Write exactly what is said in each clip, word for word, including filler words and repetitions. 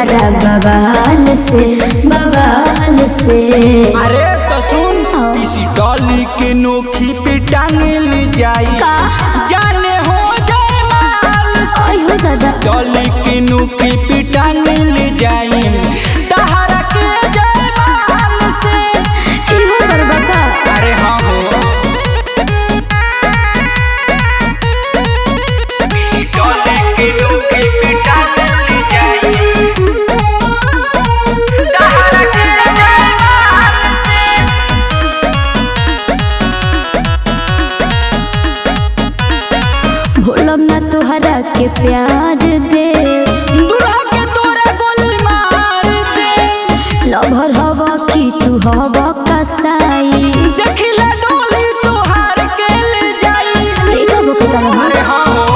तुहरा बवाल से बवाल से। अरे तो सुन इसी डॉली के नोखी पे टांगल जाई जाने हो जाए माल से। हो दादा डॉली के नोखी पे टांगल जाई तहरा के जाए माल से। इहो करबा का? अरे हाँ हो डॉली के नोखी पे टांगल जाई तहरा के जाए माल से। भूलब ना तुहरा के प्यार दे दूल्हा के तोरा गोली मार दे। लभर हवा की तू हवा कसाई। देखिला डोली तोहार के ले जाई। देखो बकुता रहा अरे हाँ हो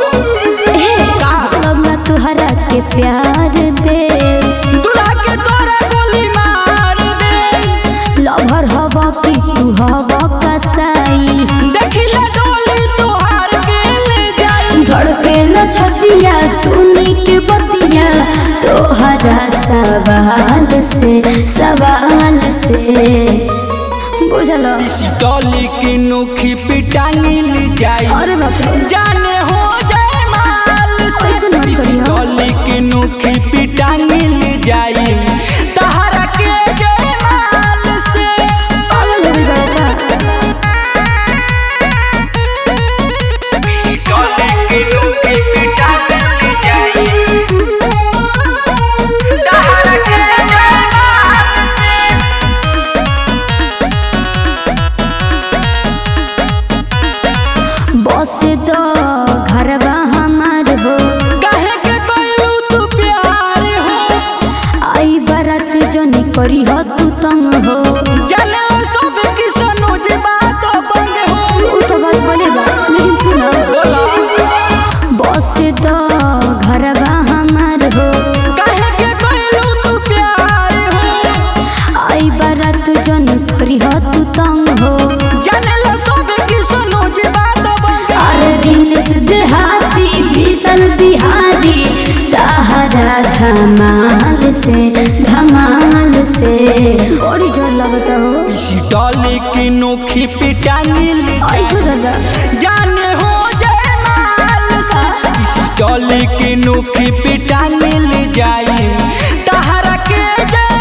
भूलब ना तुहरा के प्यार दे दूल्हा के तोरा गोली मार दे। लभर हवा की तू हवा कसाई। देखिला डोली तोहार के ले जाई। धड़के न छतिया सुनी के बतिया तोहरा सवाल से सवाल से। बुझलो इसी डोली के नोखी पे टांगल जाई अरे बाप रे जाने हो जाए माल से। ऐसे मत इसी करियो। डोली के नोखी पे टांगल जाई तहरा के जाए माल से। पागल हो गई बड़ा डॉली के नोखी पे टांगल जाई तहरा के जाए माल से। बस दो घरवा हमार हो काहे के कइलू तू प्यार हो। आई बारात जनी करी हो तू तंग हो। जाने सब किसनो जे बात बंग हो। उ तो बात बोले बा लेकिन सुनो बोला बस दो घरवा हमार हो काहे के कइलू तू प्यार हो। आई बारात जनी करी हो तू तंग हो। जाने सब किसनो जे बात बंग हो। अरे दिल से देहाती भीषण बिहारी तहरा धमाल से धमाल से। और जोर लगता हो इसी डॉली के नोखी पे टांगल आई जाई तो दादा जाने हो जाए माल से। इसी डॉली के नोखी पे टांगल जाई तहरा के जाए